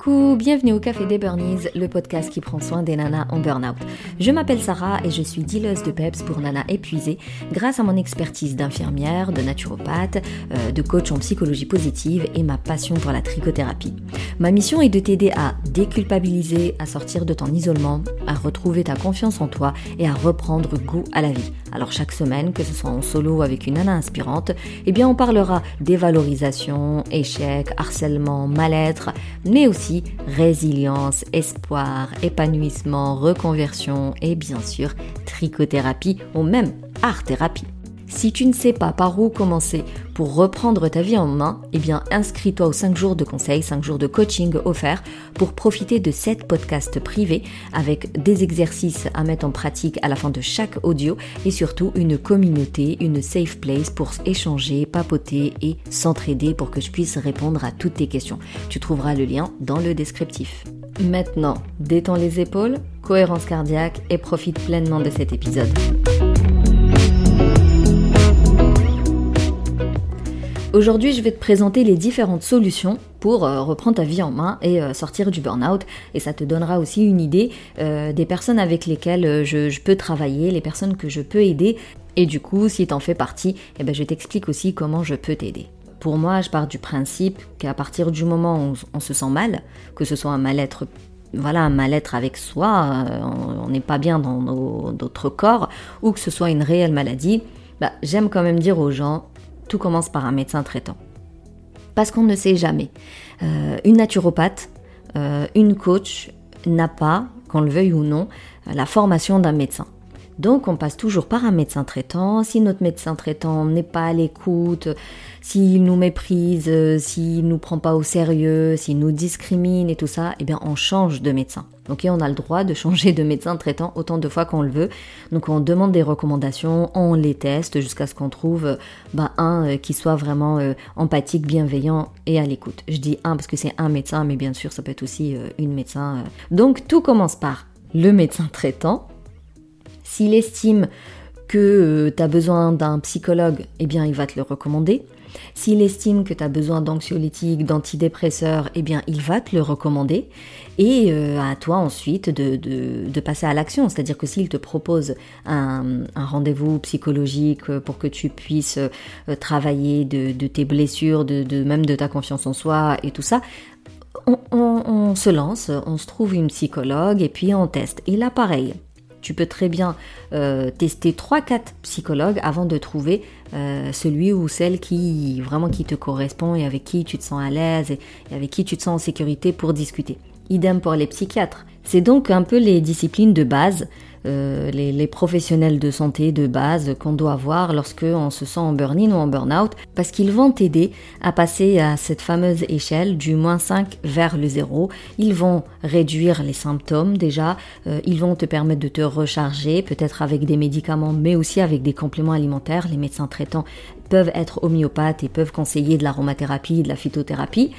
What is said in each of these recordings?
Coucou, bienvenue au Café des Burnies, le podcast qui prend soin des nanas en burn-out. Je m'appelle Sarah et je suis dealeuse de peps pour nanas épuisées grâce à mon expertise d'infirmière, de naturopathe, de coach en psychologie positive et ma passion pour la trichothérapie. Ma mission est de t'aider à déculpabiliser, à sortir de ton isolement, à retrouver ta confiance en toi et à reprendre goût à la vie. Alors chaque semaine, que ce soit en solo avec une nana inspirante, on parlera dévalorisation, échec, harcèlement, mal-être, mais aussi résilience, espoir, épanouissement, reconversion et bien sûr trichothérapie ou même art-thérapie. Si tu ne sais pas par où commencer pour reprendre ta vie en main, inscris-toi aux 5 jours de conseils, 5 jours de coaching offerts pour profiter de 7 podcasts privés avec des exercices à mettre en pratique à la fin de chaque audio et surtout une communauté, une safe place pour échanger, papoter et s'entraider pour que je puisse répondre à toutes tes questions. Tu trouveras le lien dans le descriptif. Maintenant, détends les épaules, cohérence cardiaque et profite pleinement de cet épisode. Aujourd'hui, je vais te présenter les différentes solutions pour reprendre ta vie en main et sortir du burn-out. Et ça te donnera aussi une idée des personnes avec lesquelles je peux travailler, les personnes que je peux aider. Et du coup, si tu en fais partie, je t'explique aussi comment je peux t'aider. Pour moi, je pars du principe qu'à partir du moment où on se sent mal, que ce soit un mal-être avec soi, on n'est pas bien dans notre corps, ou que ce soit une réelle maladie, j'aime quand même dire aux gens, tout commence par un médecin traitant. Parce qu'on ne sait jamais. Une naturopathe, une coach n'a pas, qu'on le veuille ou non, la formation d'un médecin. Donc on passe toujours par un médecin traitant. Si notre médecin traitant n'est pas à l'écoute, s'il nous méprise, s'il nous prend pas au sérieux, s'il nous discrimine et tout ça, on change de médecin. Ok, on a le droit de changer de médecin traitant autant de fois qu'on le veut. Donc on demande des recommandations, on les teste jusqu'à ce qu'on trouve un qui soit vraiment empathique, bienveillant et à l'écoute. Je dis un parce que c'est un médecin, mais bien sûr ça peut être aussi une médecin. Donc tout commence par le médecin traitant. S'il estime que tu as besoin d'un psychologue, il va te le recommander. S'il estime que tu as besoin d'anxiolytiques, d'antidépresseurs, il va te le recommander. Et à toi ensuite de passer à l'action. C'est-à-dire que s'il te propose un rendez-vous psychologique pour que tu puisses travailler de tes blessures, même de ta confiance en soi et tout ça, on se lance, on se trouve une psychologue et puis on teste. Et là, pareil. Tu peux très bien tester 3-4 psychologues avant de trouver celui ou celle qui te correspond et avec qui tu te sens à l'aise et avec qui tu te sens en sécurité pour discuter. Idem pour les psychiatres. C'est donc un peu les disciplines de base, les professionnels de santé de base qu'on doit avoir lorsque on se sent en burn-in ou en burn-out, parce qu'ils vont t'aider à passer à cette fameuse échelle du -5 vers le 0. Ils vont réduire les symptômes déjà, ils vont te permettre de te recharger, peut-être avec des médicaments, mais aussi avec des compléments alimentaires. Les médecins traitants peuvent être homéopathes et peuvent conseiller de l'aromathérapie, de la phytothérapie.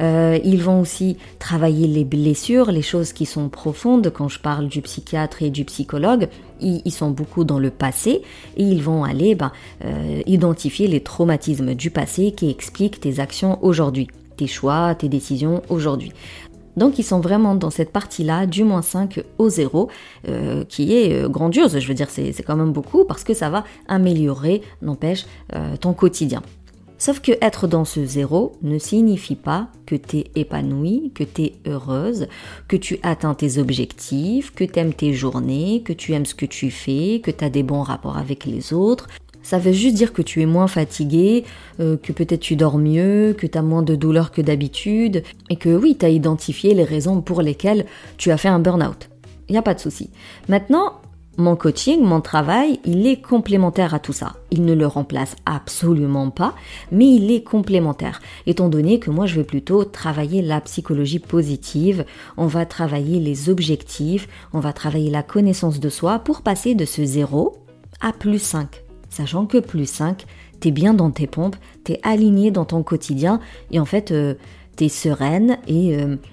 Ils vont aussi travailler les blessures, les choses qui sont profondes. Quand je parle du psychiatre et du psychologue, ils sont beaucoup dans le passé et ils vont aller identifier les traumatismes du passé qui expliquent tes actions aujourd'hui, tes choix, tes décisions aujourd'hui. Donc ils sont vraiment dans cette partie-là du -5 au 0 qui est grandiose. Je veux dire, c'est quand même beaucoup parce que ça va améliorer, n'empêche, ton quotidien. Sauf que être dans ce 0 ne signifie pas que tu es épanouie, que tu es heureuse, que tu atteins tes objectifs, que tu aimes tes journées, que tu aimes ce que tu fais, que tu as des bons rapports avec les autres. Ça veut juste dire que tu es moins fatigué, que peut-être tu dors mieux, que tu as moins de douleurs que d'habitude, et que oui, tu as identifié les raisons pour lesquelles tu as fait un burn-out. Il n'y a pas de souci. Maintenant, mon coaching, mon travail, il est complémentaire à tout ça. Il ne le remplace absolument pas, mais il est complémentaire. Étant donné que moi, je vais plutôt travailler la psychologie positive, on va travailler les objectifs, on va travailler la connaissance de soi pour passer de ce 0 à +5. Sachant que +5, t'es bien dans tes pompes, t'es aligné dans ton quotidien et en fait, t'es sereine et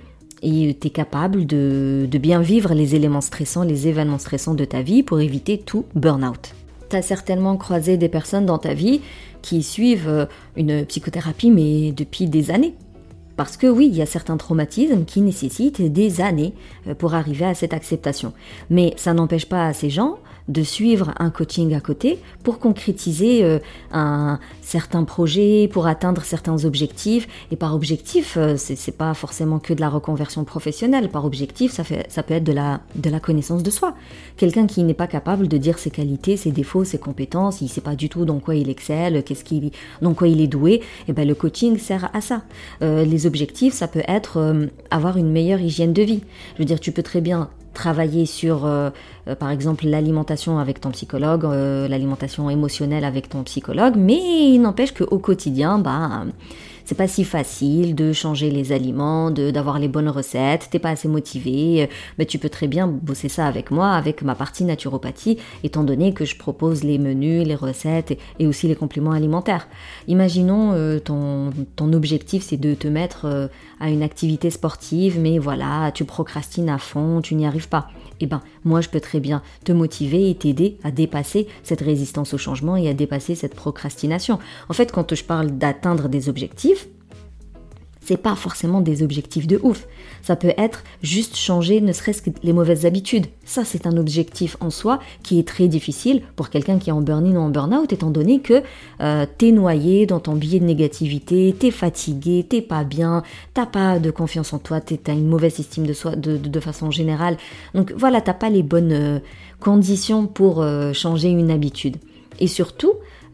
t'es capable de bien vivre les éléments stressants, les événements stressants de ta vie pour éviter tout burn-out. T'as certainement croisé des personnes dans ta vie qui suivent une psychothérapie mais depuis des années. Parce que oui, il y a certains traumatismes qui nécessitent des années pour arriver à cette acceptation. Mais ça n'empêche pas à ces gens de suivre un coaching à côté pour concrétiser un certain projet, pour atteindre certains objectifs. Et par objectif, c'est pas forcément que de la reconversion professionnelle. Par objectif, ça peut être de la connaissance de soi. Quelqu'un qui n'est pas capable de dire ses qualités, ses défauts, ses compétences, il sait pas du tout dans quoi il excelle, dans quoi il est doué, et ben le coaching sert à ça. Les objectifs, ça peut être avoir une meilleure hygiène de vie. Je veux dire, tu peux très bien travailler sur, par exemple, l'alimentation avec ton psychologue, l'alimentation émotionnelle avec ton psychologue, mais il n'empêche qu'au quotidien, c'est pas si facile de changer les aliments, d'avoir les bonnes recettes, t'es pas assez motivé, mais tu peux très bien bosser ça avec moi, avec ma partie naturopathie, étant donné que je propose les menus, les recettes et aussi les compléments alimentaires. Imaginons ton objectif c'est de te mettre à une activité sportive, mais voilà, tu procrastines à fond, tu n'y arrives pas. Eh ben, moi je peux très bien te motiver et t'aider à dépasser cette résistance au changement et à dépasser cette procrastination. En fait, quand je parle d'atteindre des objectifs, c'est pas forcément des objectifs de ouf. Ça peut être juste changer ne serait-ce que les mauvaises habitudes. Ça, c'est un objectif en soi qui est très difficile pour quelqu'un qui est en burn-in ou en burn-out, étant donné que t'es noyé dans ton biais de négativité, t'es fatigué, t'es pas bien, t'as pas de confiance en toi, t'as une mauvaise estime de soi de façon générale. Donc voilà, t'as pas les bonnes conditions pour changer une habitude. Et surtout,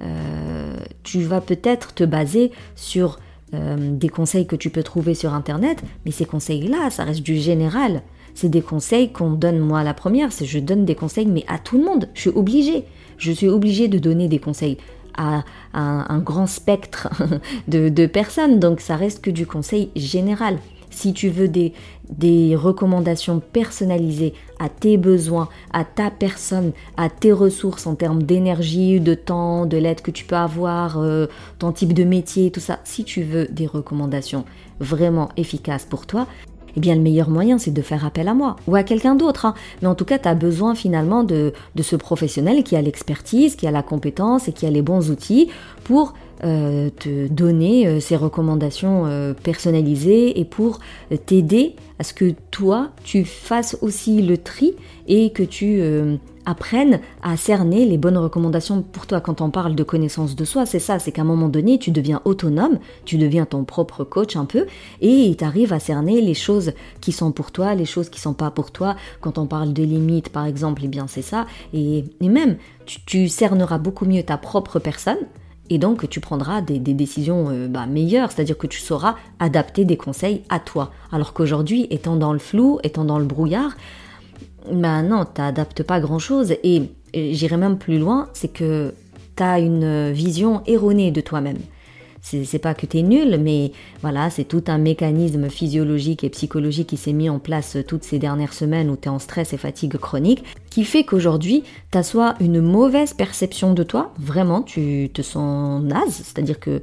tu vas peut-être te baser sur des conseils que tu peux trouver sur internet, mais ces conseils-là, ça reste du général. C'est des conseils qu'on donne, moi la première, je donne des conseils mais à tout le monde, je suis obligée de donner des conseils à un grand spectre de personnes, donc ça reste que du conseil général. Si tu veux des recommandations personnalisées à tes besoins, à ta personne, à tes ressources en termes d'énergie, de temps, de l'aide que tu peux avoir, ton type de métier, tout ça, si tu veux des recommandations vraiment efficaces pour toi, eh bien le meilleur moyen c'est de faire appel à moi ou à quelqu'un d'autre. Mais en tout cas, tu as besoin finalement de ce professionnel qui a l'expertise, qui a la compétence et qui a les bons outils pour te donner ces recommandations personnalisées et pour t'aider à ce que toi, tu fasses aussi le tri et que tu apprennes à cerner les bonnes recommandations pour toi. Quand on parle de connaissance de soi, c'est ça, c'est qu'à un moment donné, tu deviens autonome, tu deviens ton propre coach un peu et tu arrives à cerner les choses qui sont pour toi, les choses qui sont pas pour toi. Quand on parle de limites, par exemple, eh bien c'est ça. Et même, tu cerneras beaucoup mieux ta propre personne. Et donc, tu prendras des décisions meilleures, c'est-à-dire que tu sauras adapter des conseils à toi. Alors qu'aujourd'hui, étant dans le flou, étant dans le brouillard, non, tu n'adaptes pas grand-chose. Et j'irai même plus loin, c'est que tu as une vision erronée de toi-même. C'est pas que t'es nul, mais voilà, c'est tout un mécanisme physiologique et psychologique qui s'est mis en place toutes ces dernières semaines où t'es en stress et fatigue chronique, qui fait qu'aujourd'hui, t'as soit une mauvaise perception de toi, vraiment, tu te sens naze, c'est-à-dire que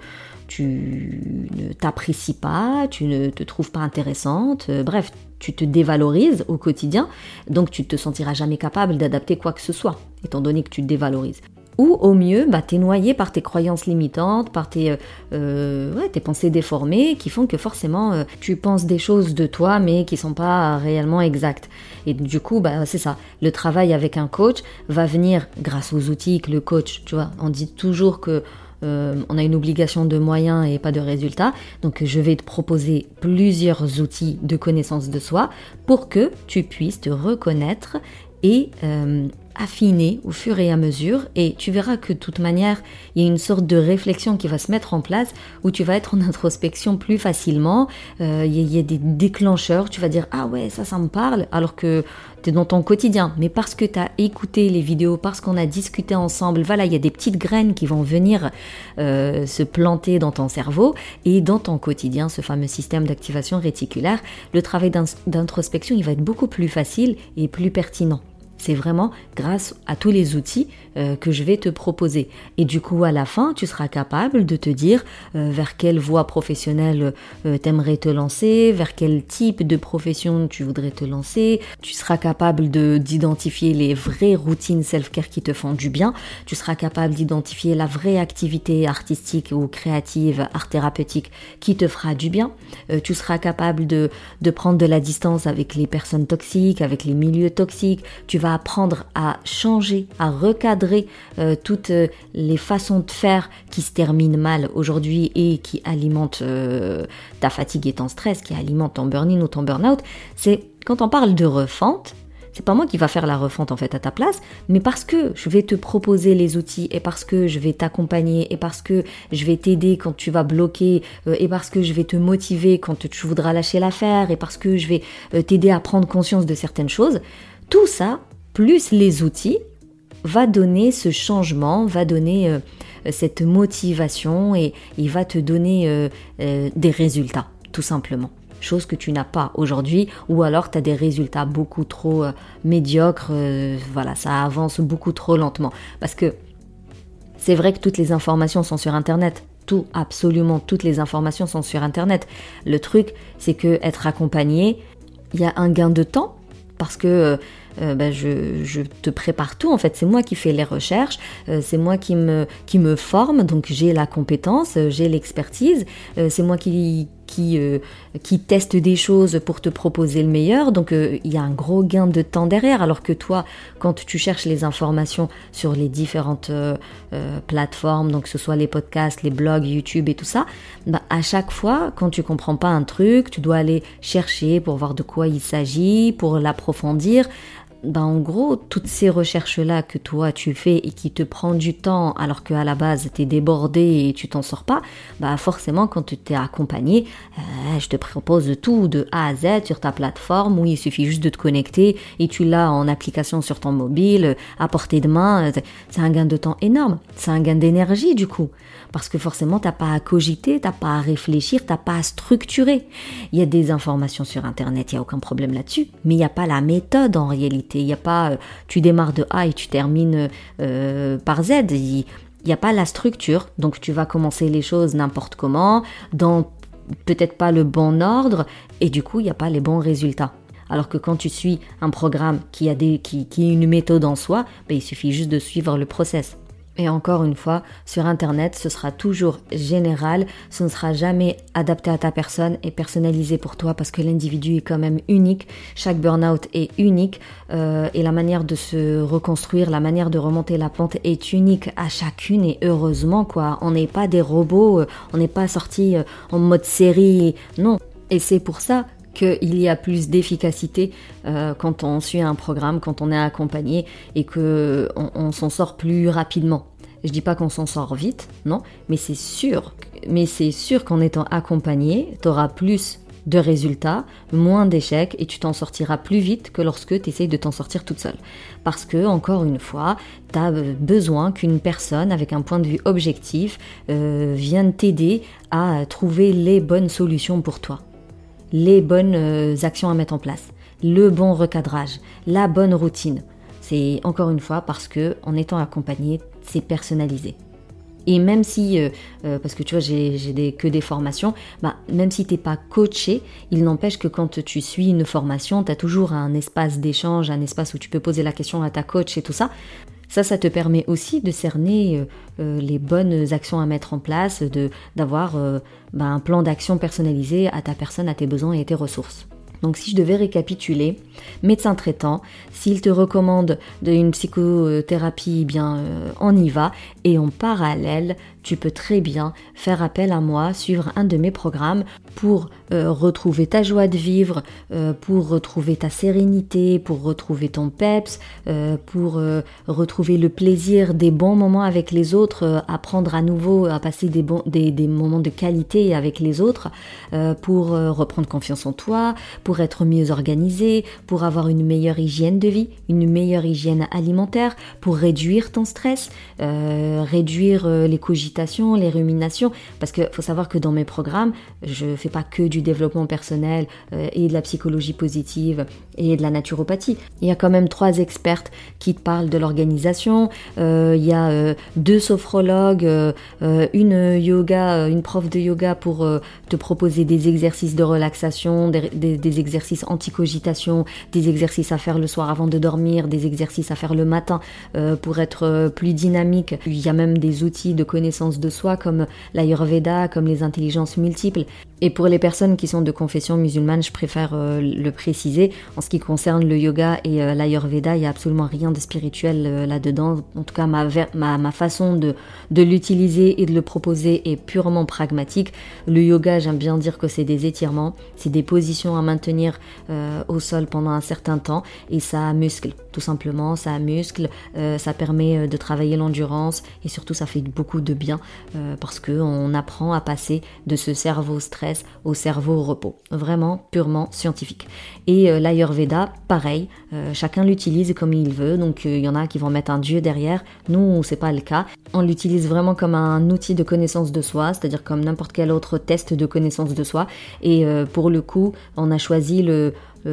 tu ne t'apprécies pas, tu ne te trouves pas intéressante, bref, tu te dévalorises au quotidien, donc tu te sentiras jamais capable d'adapter quoi que ce soit, étant donné que tu te dévalorises. Ou au mieux, t'es noyé par tes croyances limitantes, par tes pensées déformées qui font que forcément tu penses des choses de toi mais qui sont pas réellement exactes. Et du coup, c'est ça. Le travail avec un coach va venir grâce aux outils que le coach, tu vois, on dit toujours que on a une obligation de moyens et pas de résultats. Donc je vais te proposer plusieurs outils de connaissance de soi pour que tu puisses te reconnaître et affiner au fur et à mesure, et tu verras que de toute manière il y a une sorte de réflexion qui va se mettre en place où tu vas être en introspection plus facilement. Il y a des déclencheurs, tu vas dire ah ouais ça me parle, alors que tu es dans ton quotidien, mais parce que tu as écouté les vidéos, parce qu'on a discuté ensemble, voilà, il y a des petites graines qui vont venir se planter dans ton cerveau et dans ton quotidien, ce fameux système d'activation réticulaire. Le travail d'introspection il va être beaucoup plus facile et plus pertinent. C'est vraiment grâce à tous les outils que je vais te proposer. Et du coup, à la fin, tu seras capable de te dire vers quelle voie professionnelle t'aimerais te lancer, vers quel type de profession tu voudrais te lancer. Tu seras capable d'identifier les vraies routines self-care qui te font du bien. Tu seras capable d'identifier la vraie activité artistique ou créative, art thérapeutique qui te fera du bien. Tu seras capable de prendre de la distance avec les personnes toxiques, avec les milieux toxiques. Tu vas apprendre à changer, à recadrer toutes les façons de faire qui se terminent mal aujourd'hui et qui alimentent ta fatigue et ton stress, qui alimentent ton burn-in ou ton burn-out. C'est quand on parle de refonte, c'est pas moi qui va faire la refonte en fait à ta place, mais parce que je vais te proposer les outils et parce que je vais t'accompagner et parce que je vais t'aider quand tu vas bloquer et parce que je vais te motiver quand tu voudras lâcher l'affaire et parce que je vais t'aider à prendre conscience de certaines choses. Tout ça, plus les outils, va donner ce changement, va donner cette motivation et il va te donner des résultats, tout simplement. Chose que tu n'as pas aujourd'hui, ou alors tu as des résultats beaucoup trop médiocres, voilà, ça avance beaucoup trop lentement. Parce que c'est vrai que toutes les informations sont sur Internet, absolument toutes les informations sont sur Internet. Le truc, c'est que être accompagné, il y a un gain de temps, parce que je te prépare tout, en fait, c'est moi qui fais les recherches, c'est moi qui me forme, donc j'ai la compétence, j'ai l'expertise, c'est moi qui teste des choses pour te proposer le meilleur, donc il y a un gros gain de temps derrière, alors que toi, quand tu cherches les informations sur les différentes plateformes, donc que ce soit les podcasts, les blogs, YouTube et tout ça, à chaque fois, quand tu comprends pas un truc, tu dois aller chercher pour voir de quoi il s'agit, pour l'approfondir. En gros, toutes ces recherches-là que toi tu fais et qui te prend du temps alors qu'à la base t'es débordé et tu t'en sors pas, forcément quand tu t'es accompagné, je te propose tout de A à Z sur ta plateforme où il suffit juste de te connecter et tu l'as en application sur ton mobile, à portée de main. C'est un gain de temps énorme, c'est un gain d'énergie du coup. Parce que forcément, t'as pas à cogiter, t'as pas à réfléchir, t'as pas à structurer. Il y a des informations sur Internet, il y a aucun problème là-dessus, mais il n'y a pas la méthode en réalité. Il n'y a pas, tu démarres de A et tu termines par Z. Il n'y a pas la structure, donc tu vas commencer les choses n'importe comment, dans peut-être pas le bon ordre, et du coup, il n'y a pas les bons résultats. Alors que quand tu suis un programme qui a une méthode en soi, il suffit juste de suivre le process. Et encore une fois, sur Internet, ce sera toujours général, ce ne sera jamais adapté à ta personne et personnalisé pour toi parce que l'individu est quand même unique, chaque burn-out est unique et la manière de se reconstruire, la manière de remonter la pente est unique à chacune et heureusement quoi, on n'est pas des robots, on n'est pas sortis en mode série, non. Et c'est pour ça qu'il y a plus d'efficacité quand on suit un programme, quand on est accompagné et qu'on s'en sort plus rapidement. Je dis pas qu'on s'en sort vite, non, mais c'est sûr qu'en étant accompagné, tu auras plus de résultats, moins d'échecs et tu t'en sortiras plus vite que lorsque tu essayes de t'en sortir toute seule. Parce que, encore une fois, tu as besoin qu'une personne avec un point de vue objectif vienne t'aider à trouver les bonnes solutions pour toi. Les bonnes actions à mettre en place, le bon recadrage, la bonne routine. C'est encore une fois parce que en étant accompagné, c'est personnalisé. Et même si, parce que tu vois, j'ai que des formations, même si t'es pas coaché, il n'empêche que quand tu suis une formation, t'as toujours un espace d'échange, un espace où tu peux poser la question à ta coach et tout ça. Ça te permet aussi de cerner les bonnes actions à mettre en place, d'avoir un plan d'action personnalisé à ta personne, à tes besoins et à tes ressources. Donc si je devais récapituler, médecin traitant, s'il te recommande une psychothérapie, on y va. Et en parallèle, tu peux très bien faire appel à moi, suivre un de mes programmes pour retrouver ta joie de vivre, pour retrouver ta sérénité, pour retrouver ton peps, pour retrouver le plaisir des bons moments avec les autres, apprendre à nouveau à passer des moments de qualité avec les autres, pour reprendre confiance en toi, pour être mieux organisé, pour avoir une meilleure hygiène de vie, une meilleure hygiène alimentaire, pour réduire ton stress, réduire les cogitations méditation, les ruminations, parce que faut savoir que dans mes programmes, je fais pas que du développement personnel et de la psychologie positive et de la naturopathie. Il y a quand même 3 expertes qui te parlent de l'organisation, il y a 2 sophrologues, une prof de yoga pour te proposer des exercices de relaxation, des exercices anti-cogitation, des exercices à faire le soir avant de dormir, des exercices à faire le matin pour être plus dynamique. Il y a même des outils de connaissance de soi comme l'Ayurveda, comme les intelligences multiples. Et pour les personnes qui sont de confession musulmane, je préfère le préciser, en ce qui concerne le yoga et l'Ayurveda, il n'y a absolument rien de spirituel là-dedans. En tout cas, ma façon de l'utiliser et de le proposer est purement pragmatique. Le yoga, j'aime bien dire que c'est des étirements, c'est des positions à maintenir au sol pendant un certain temps et ça muscle, tout simplement, ça muscle, ça permet de travailler l'endurance et surtout ça fait beaucoup de bien parce qu'on apprend à passer de ce cerveau stress au cerveau repos. Vraiment purement scientifique. Et l'Ayurveda, pareil, chacun l'utilise comme il veut, donc il y en a qui vont mettre un dieu derrière. Nous, c'est pas le cas. On l'utilise vraiment comme un outil de connaissance de soi, c'est-à-dire comme n'importe quel autre test de connaissance de soi. Et pour le coup, on a choisi le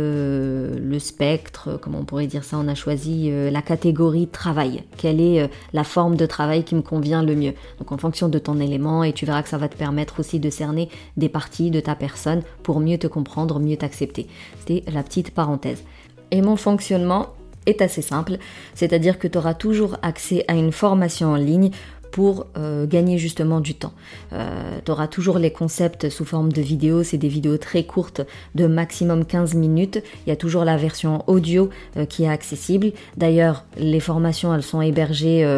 spectre, comment on pourrait dire ça, on a choisi la catégorie travail. Quelle est la forme de travail qui me convient le mieux? Donc en fonction de ton élément, et tu verras que ça va te permettre aussi de cerner des parties de ta personne pour mieux te comprendre, mieux t'accepter. C'était la petite parenthèse. Et mon fonctionnement est assez simple, c'est-à-dire que tu auras toujours accès à une formation en ligne pour gagner justement du temps. Tu auras toujours les concepts sous forme de vidéos, c'est des vidéos très courtes de maximum 15 minutes. Il y a toujours la version audio qui est accessible. D'ailleurs, les formations, elles sont hébergées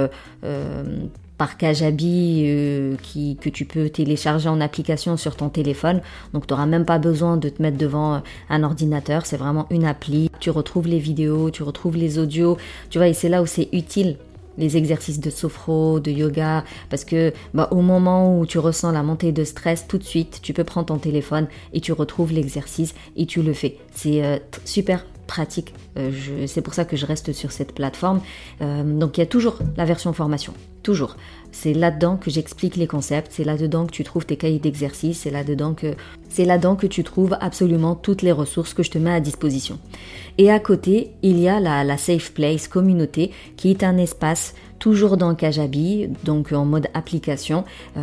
par Kajabi que tu peux télécharger en application sur ton téléphone. Donc tu n'auras même pas besoin de te mettre devant un ordinateur, c'est vraiment une appli. Tu retrouves les vidéos, tu retrouves les audios, tu vois, et c'est là où c'est utile. Les exercices de sophro, de yoga, parce que au moment où tu ressens la montée de stress, tout de suite, tu peux prendre ton téléphone et tu retrouves l'exercice et tu le fais. C'est super pratique. C'est pour ça que je reste sur cette plateforme. Donc il y a toujours la version formation, toujours. C'est là-dedans que j'explique les concepts, c'est là-dedans que tu trouves tes cahiers d'exercice, c'est là-dedans que tu trouves absolument toutes les ressources que je te mets à disposition. Et à côté, il y a la Safe Place communauté qui est un espace toujours dans Kajabi, donc en mode application,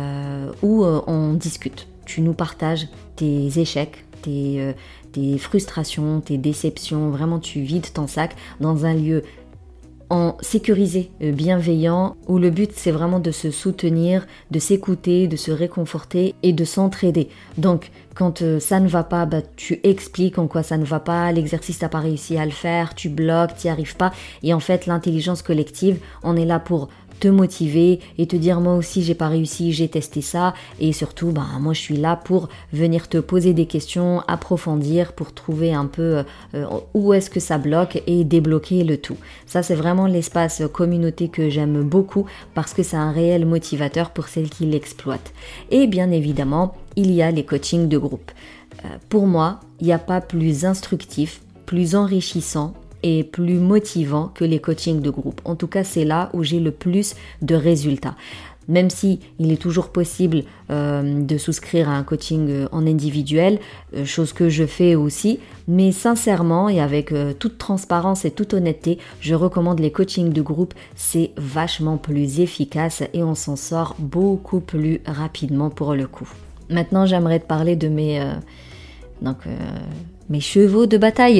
où on discute. Tu nous partages tes échecs, tes frustrations, tes déceptions, vraiment tu vides ton sac dans un lieu en sécurisé, bienveillant, où le but c'est vraiment de se soutenir, de s'écouter, de se réconforter et de s'entraider. Donc quand ça ne va pas, tu expliques en quoi ça ne va pas, l'exercice t'as pas réussi à le faire, tu bloques, t'y arrives pas, et en fait l'intelligence collective, on est là pour te motiver et te dire moi aussi j'ai pas réussi, j'ai testé ça, et surtout moi je suis là pour venir te poser des questions, approfondir pour trouver un peu où est-ce que ça bloque et débloquer le tout. Ça c'est vraiment l'espace communauté que j'aime beaucoup parce que c'est un réel motivateur pour celles qui l'exploitent. Et bien évidemment il y a les coachings de groupe. Pour moi il n'y a pas plus instructif, plus enrichissant et plus motivant que les coachings de groupe. En tout cas, c'est là où j'ai le plus de résultats. Même si il est toujours possible de souscrire à un coaching en individuel, chose que je fais aussi, mais sincèrement et avec toute transparence et toute honnêteté, je recommande les coachings de groupe, c'est vachement plus efficace et on s'en sort beaucoup plus rapidement pour le coup. Maintenant, j'aimerais te parler de mes chevaux de bataille.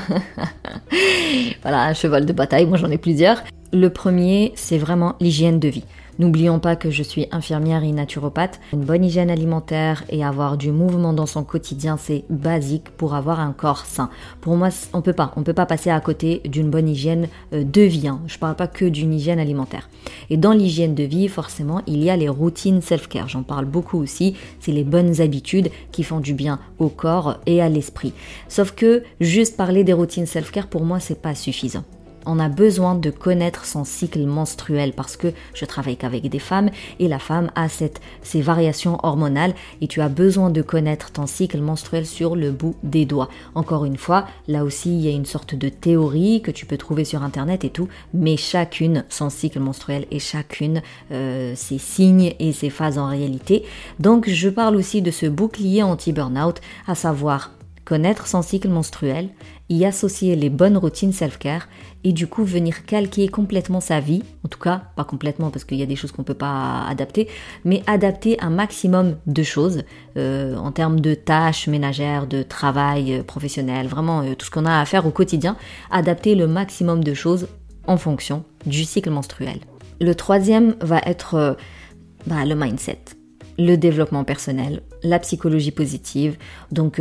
Voilà, un cheval de bataille, moi j'en ai plusieurs. Le premier, c'est vraiment l'hygiène de vie. N'oublions pas que je suis infirmière et naturopathe. Une bonne hygiène alimentaire et avoir du mouvement dans son quotidien, c'est basique pour avoir un corps sain. Pour moi, on peut pas passer à côté d'une bonne hygiène de vie. Je parle pas que d'une hygiène alimentaire. Et dans l'hygiène de vie, forcément, il y a les routines self-care. J'en parle beaucoup aussi. C'est les bonnes habitudes qui font du bien au corps et à l'esprit. Sauf que juste parler des routines self-care, pour moi, c'est pas suffisant. On a besoin de connaître son cycle menstruel parce que je travaille qu'avec des femmes et la femme a ces variations hormonales et tu as besoin de connaître ton cycle menstruel sur le bout des doigts. Encore une fois, là aussi il y a une sorte de théorie que tu peux trouver sur internet et tout, mais chacune son cycle menstruel et chacune ses signes et ses phases en réalité. Donc je parle aussi de ce bouclier anti-burnout, à savoir connaître son cycle menstruel, y associer les bonnes routines self-care et du coup venir calquer complètement sa vie, en tout cas pas complètement parce qu'il y a des choses qu'on peut pas adapter, mais adapter un maximum de choses en termes de tâches ménagères, de travail professionnel, vraiment tout ce qu'on a à faire au quotidien, adapter le maximum de choses en fonction du cycle menstruel. Le troisième va être le mindset. Le développement personnel, la psychologie positive, donc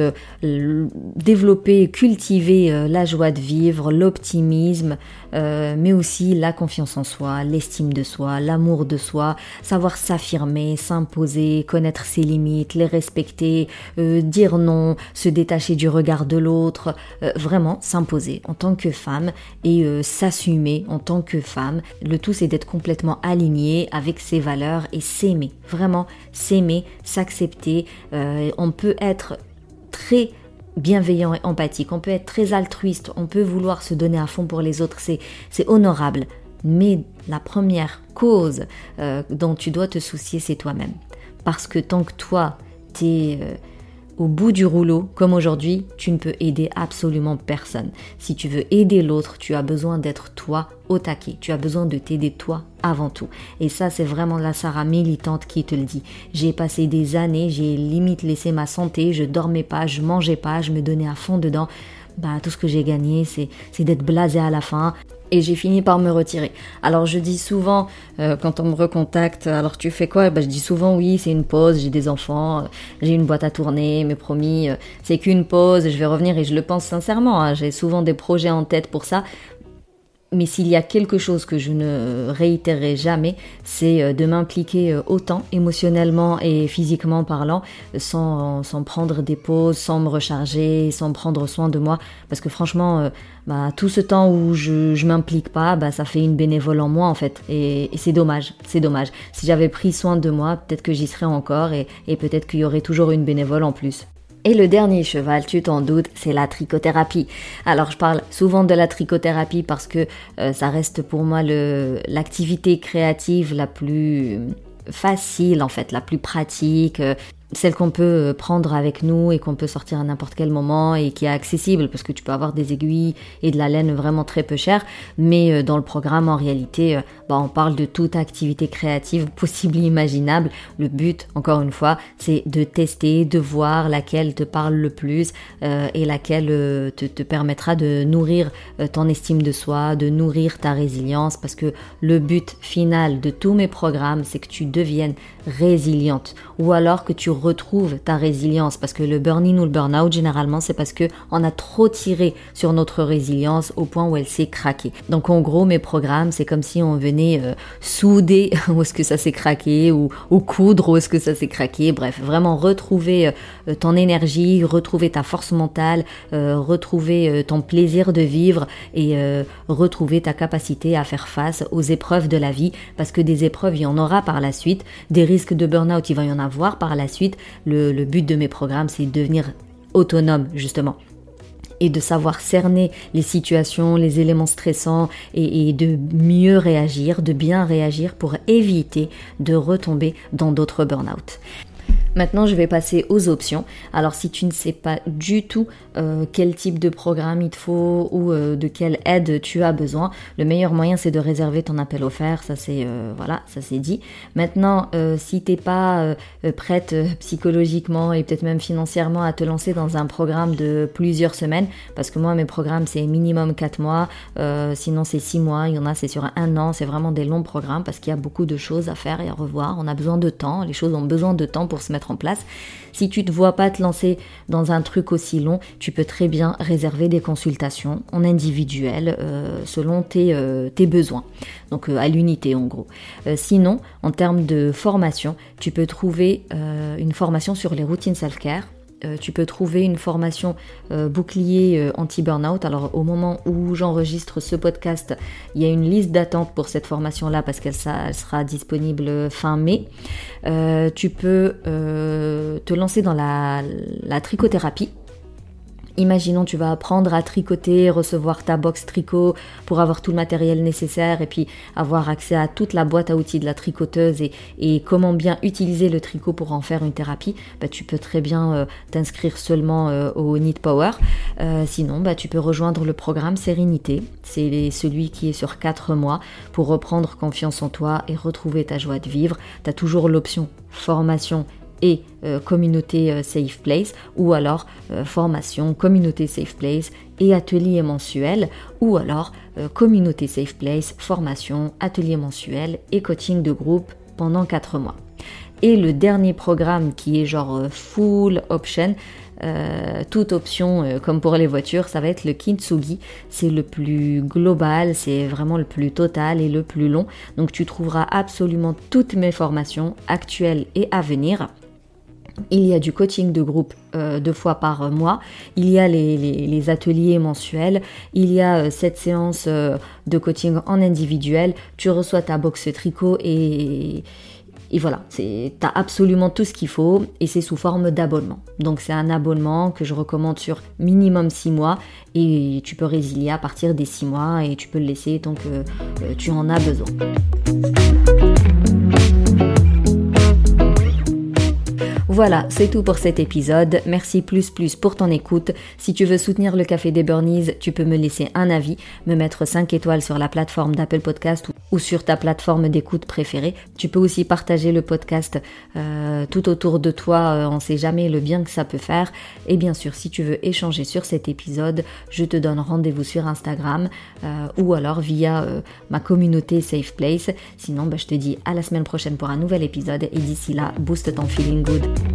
développer, cultiver la joie de vivre, l'optimisme, mais aussi la confiance en soi, l'estime de soi, l'amour de soi, savoir s'affirmer, s'imposer, connaître ses limites, les respecter, dire non, se détacher du regard de l'autre, vraiment s'imposer en tant que femme et s'assumer en tant que femme. Le tout c'est d'être complètement aligné avec ses valeurs et s'aimer, vraiment s'aimer, s'accepter. On peut être très bienveillant et empathique, on peut être très altruiste, on peut vouloir se donner à fond pour les autres, c'est honorable. Mais la première cause dont tu dois te soucier, c'est toi-même. Parce que tant que toi, t'es au bout du rouleau, comme aujourd'hui, tu ne peux aider absolument personne. Si tu veux aider l'autre, tu as besoin d'être toi au taquet. Tu as besoin de t'aider toi avant tout. Et ça, c'est vraiment la Sarah militante qui te le dit. J'ai passé des années, j'ai limite laissé ma santé, je dormais pas, je mangeais pas, je me donnais à fond dedans. Tout ce que j'ai gagné, c'est d'être blasé à la fin. Et j'ai fini par me retirer. Alors je dis souvent, quand on me recontacte, alors tu fais quoi ? Je dis souvent oui, c'est une pause, j'ai des enfants, j'ai une boîte à tourner, mais promis, c'est qu'une pause, je vais revenir et je le pense sincèrement, hein, j'ai souvent des projets en tête pour ça. Mais s'il y a quelque chose que je ne réitérerai jamais, c'est de m'impliquer autant émotionnellement et physiquement parlant, sans prendre des pauses, sans me recharger, sans prendre soin de moi. Parce que franchement, tout ce temps où je m'implique pas, ça fait une bénévole en moi en fait. Et c'est dommage, c'est dommage. Si j'avais pris soin de moi, peut-être que j'y serais encore et peut-être qu'il y aurait toujours une bénévole en plus. Et le dernier cheval, tu t'en doutes, c'est la trichothérapie. Alors je parle souvent de la trichothérapie parce que ça reste pour moi l'activité créative la plus facile en fait, la plus pratique, celle qu'on peut prendre avec nous et qu'on peut sortir à n'importe quel moment et qui est accessible parce que tu peux avoir des aiguilles et de la laine vraiment très peu chères, mais dans le programme en réalité on parle de toute activité créative possible et imaginable. Le but, encore une fois, c'est de tester, de voir laquelle te parle le plus et laquelle te permettra de nourrir ton estime de soi, de nourrir ta résilience, parce que le but final de tous mes programmes, c'est que tu deviennes résiliente ou alors que tu retrouves ta résilience, parce que le burn-in ou le burn-out généralement c'est parce que on a trop tiré sur notre résilience au point où elle s'est craquée. Donc en gros mes programmes c'est comme si on venait souder où est-ce que ça s'est craqué ou coudre où est-ce que ça s'est craqué, bref vraiment retrouver ton énergie, retrouver ta force mentale, retrouver ton plaisir de vivre et retrouver ta capacité à faire face aux épreuves de la vie, parce que des épreuves il y en aura par la suite, des risques de burn-out il va y en avoir par la suite. Le but de mes programmes c'est de devenir autonome justement et de savoir cerner les situations, les éléments stressants et de mieux réagir, de bien réagir pour éviter de retomber dans d'autres burn-out. Maintenant, je vais passer aux options. Alors, si tu ne sais pas du tout quel type de programme il te faut ou de quelle aide tu as besoin, le meilleur moyen, c'est de réserver ton appel offert. Ça, c'est ça c'est dit. Maintenant, si t'es pas prête psychologiquement et peut-être même financièrement à te lancer dans un programme de plusieurs semaines, parce que moi, mes programmes, c'est minimum 4 mois, sinon c'est 6 mois, il y en a, c'est sur 1 an, c'est vraiment des longs programmes parce qu'il y a beaucoup de choses à faire et à revoir. On a besoin de temps, les choses ont besoin de temps pour se mettre en place. Si tu ne te vois pas te lancer dans un truc aussi long, tu peux très bien réserver des consultations en individuel selon tes besoins. Donc à l'unité en gros. Sinon, en termes de formation, tu peux trouver une formation sur les routines self-care tu peux trouver une formation bouclier anti-burnout. Alors au moment où j'enregistre ce podcast, il y a une liste d'attente pour cette formation-là parce qu'elle sera disponible fin mai. Tu peux te lancer dans la trichothérapie. Imaginons, tu vas apprendre à tricoter, recevoir ta box tricot pour avoir tout le matériel nécessaire et puis avoir accès à toute la boîte à outils de la tricoteuse et comment bien utiliser le tricot pour en faire une thérapie. Tu peux très bien t'inscrire seulement au Knit Power. Sinon, tu peux rejoindre le programme Sérénité. C'est celui qui est sur 4 mois pour reprendre confiance en toi et retrouver ta joie de vivre. Tu as toujours l'option formation et communauté Safe Place, ou alors formation, communauté Safe Place et atelier mensuel, ou alors communauté Safe Place, formation, atelier mensuel et coaching de groupe pendant 4 mois. Et le dernier programme qui est genre full option, toute option comme pour les voitures, ça va être le Kintsugi. C'est le plus global, c'est vraiment le plus total et le plus long. Donc tu trouveras absolument toutes mes formations actuelles et à venir. Il y a du coaching de groupe 2 fois par mois, il y a les ateliers mensuels, il y a 7 séances de coaching en individuel, tu reçois ta box tricot et voilà, t'as absolument tout ce qu'il faut et c'est sous forme d'abonnement. Donc c'est un abonnement que je recommande sur minimum 6 mois et tu peux résilier à partir des 6 mois et tu peux le laisser tant que tu en as besoin. Voilà, c'est tout pour cet épisode. Merci plus pour ton écoute. Si tu veux soutenir le Café des Burnies, tu peux me laisser un avis, me mettre 5 étoiles sur la plateforme d'Apple Podcast ou sur ta plateforme d'écoute préférée. Tu peux aussi partager le podcast tout autour de toi, on ne sait jamais le bien que ça peut faire. Et bien sûr, si tu veux échanger sur cet épisode, je te donne rendez-vous sur Instagram ou alors via ma communauté Safe Place. Sinon, je te dis à la semaine prochaine pour un nouvel épisode et d'ici là, booste ton feeling good.